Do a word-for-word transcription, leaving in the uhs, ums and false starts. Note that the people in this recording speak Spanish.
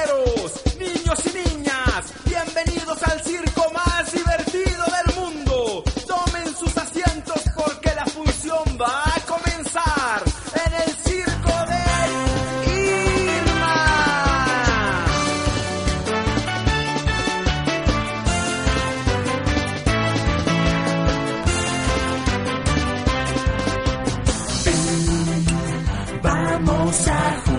caballeros, niños y niñas, bienvenidos al circo más divertido del mundo. Tomen sus asientos porque la función va a comenzar en el circo de Irma. Vamos a